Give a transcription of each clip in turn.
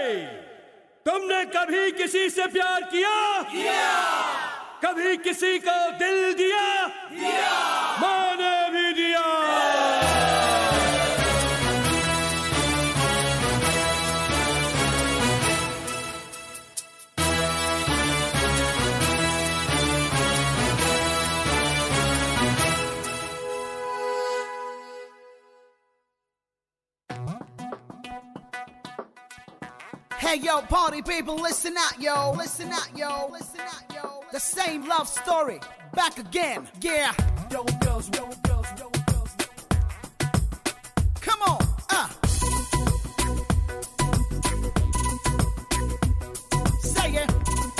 तुमने कभी किसी से प्यार किया? कभी किसी को दिल दिया? मैंने भी दिया। Hey yo, party people, listen out yo, listen out yo, listen out yo. The same love story, back again, yeah. Yo girls, yo girls, yo girls. Come on, say it.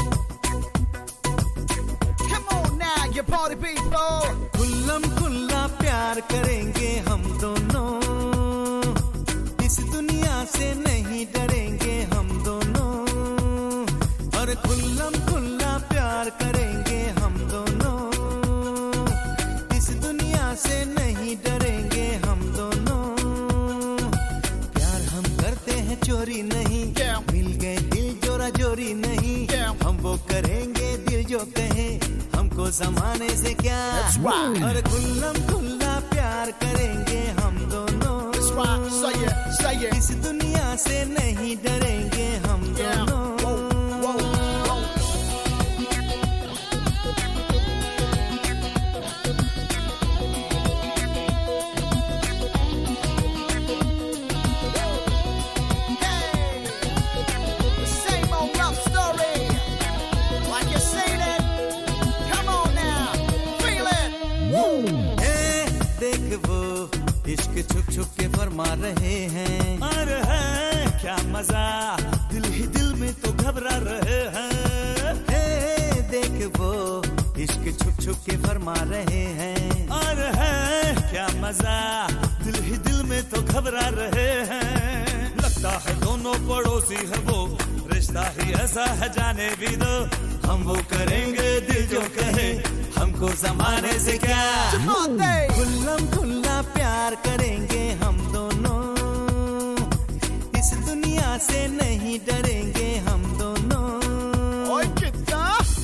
Come on now, you party people. खुल्लम खुल्ला प्यार करेंगे हम दोनों, इस दुनिया से नहीं डरेंगे हम दोनों, और खुल्लम खुल्ला प्यार करेंगे हम दोनों, इस दुनिया से नहीं डरेंगे हम दोनों। प्यार हम करते हैं चोरी नहीं, मिल गए दिल जोरा जोरी नहीं, हम वो करेंगे दिल जो कहे, हमको जमाने से क्या, और खुल्लम खुल्ला प्यार करेंगे हम दोनों, Say it. इस दुनिया से नहीं डरेंगे हम दोनों। Hey, the same old love story, like you seen it. Come on now, feel it. देख वो इश्क छुप छुप के फरमा रहे हैं, और है क्या मजा, दिल ही दिल में तो घबरा रहे हैं। देख वो इश्क छुप छुप के फरमा रहे हैं, और है क्या मजा, दिल ही दिल में तो घबरा रहे हैं। लगता है दोनों पड़ोसी है वो, रिश्ता ही ऐसा है जाने भी दो, हम वो करेंगे दिल जो कहे, हमको जमाने से क्या। खुल्लम खुल्ला प्यार करेंगे हम दोनों, इस दुनिया से नहीं डरेंगे हम दोनों। Oi, कितना?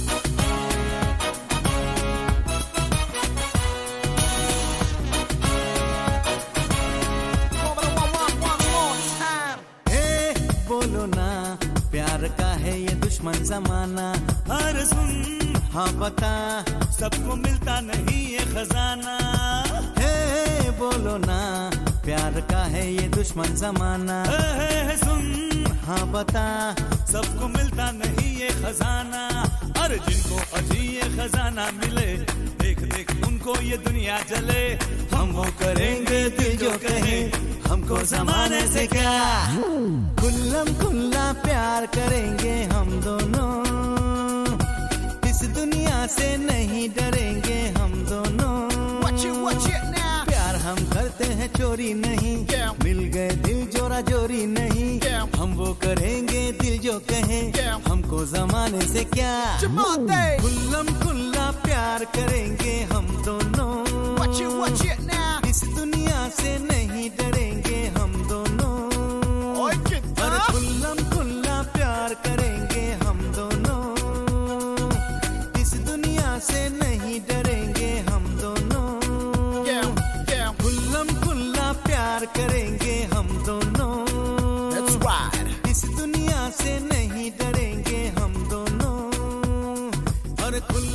बोलो ना प्यार का है ये दुश्मन जमाना, हर सुन हाँ बता सबको मिलता नहीं ये खजाना। बोलो ना प्यार का है ये दुश्मन जमाना, सुन हाँ बता सबको मिलता नहीं ये खजाना, अरे जिनको अजी ये खजाना मिले, देख देख उनको ये दुनिया जले, हम वो करेंगे दिल जो कहे, हमको जमाने से क्या। खुल्लम खुल्ला प्यार करेंगे हम दोनों, इस दुनिया से नहीं डरेंगे हम दोनों। Watch it now. प्यार हम करते हैं चोरी नहीं, मिल गए दिल जोरा जोरी नहीं, हम वो करेंगे दिल जो कहे, हमको जमाने से क्या। खुल्लम खुल्ला प्यार करेंगे हम दोनों, Watch it now. इस दुनिया से नहीं डरेंगे हम दोनों, Oi, और कितना? खुल्लम खुल्ला प्यार करेंगे हम दोनों, इस दुनिया से नहीं डरेंगे हम दोनों। खुल्लम खुल्ला प्यार करेंगे हम दोनों, That's right. इस दुनिया से नहीं डरेंगे हम दोनों, और खुल्लम